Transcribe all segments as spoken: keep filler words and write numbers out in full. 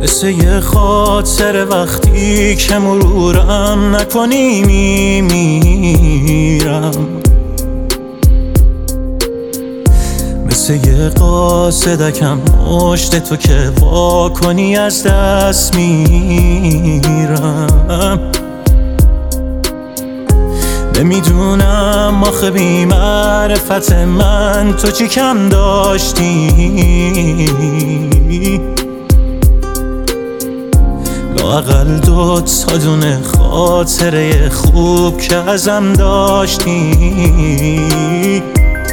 مثل یه خاطر وقتی که مرورم نکنی میمیرم، مثل یه قاصدکم مشت تو که وا کنی از دست میرم. نمیدونم آخه بی معرفت من تو چی کم داشتی، لااقل دو تا دونه خاطره خوب که ازم داشتی.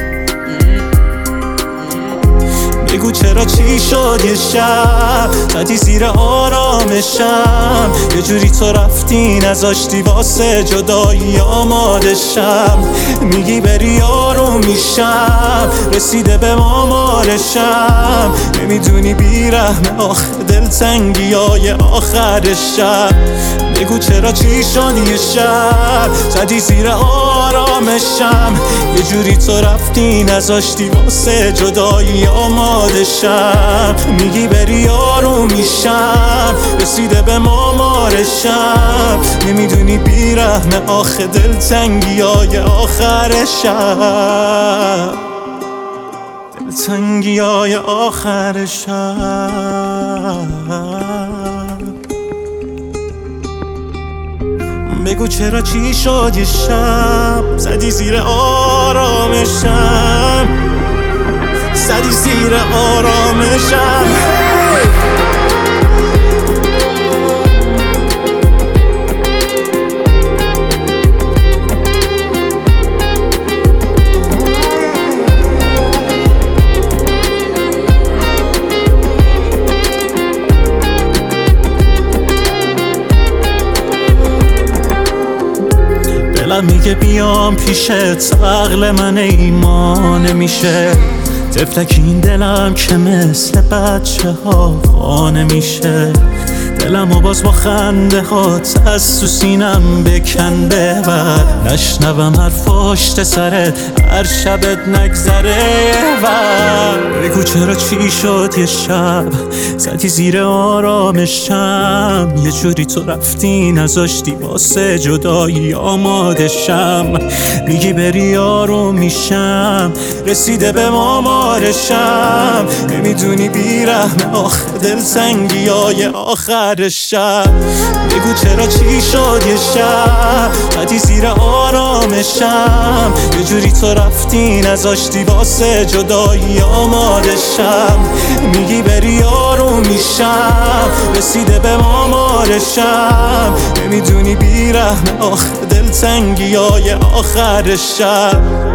بگو چرا چی شد یه شب زدی زیر آرامشم، یه جوری تو رفتی نذاشتی واسه جدایی آماده شم. میگی بری آروم میشم، رسیده به آمارشم، نمیدونی بیرحم آخه دلتنگی های آخر شب. بگو چرا چی شد یه شب زدی زیر آرامشم، یه جوری تو رفتی نذاشتی واسه جدایی آماده شم. میگی بری آروم میشم، رسیده به آمارشم، نمیدونی بیرحم آخه دلتنگی های آخر شب، دلتنگی های آخر شب. بگو چرا چی شد یه شب زدی زیر آرامشم، زدی زیر آرامشم. دلم میگه بیام پیشت، عقل من ایمان نمیشه، طفلک این دلم که مثل بچه ها خانه میشه. دلم و باز با خنده هات از تو سینم بکن ببر، نشنوم حرف پشت سرت هر شبت نگذره ور. بگو چرا چی شد یه شب زدی زیر آرامشم، یه جوری تو رفتی نذاشتی واسه جدایی آماده شم. میگی بری آروم میشم، رسیده به آمارشم، نمیدونی بیرحم آخه دلتنگی های آخر شب. بگو چرا چی شد یه شب زدی زیر آرامشم، یه جوری تو رفتی نذاشتی واسه جدایی آماده شم. میگی بری آروم میشم، رسیده به آمارشم، نمیدونی بیرحم آخه دلتنگی های آخر شب.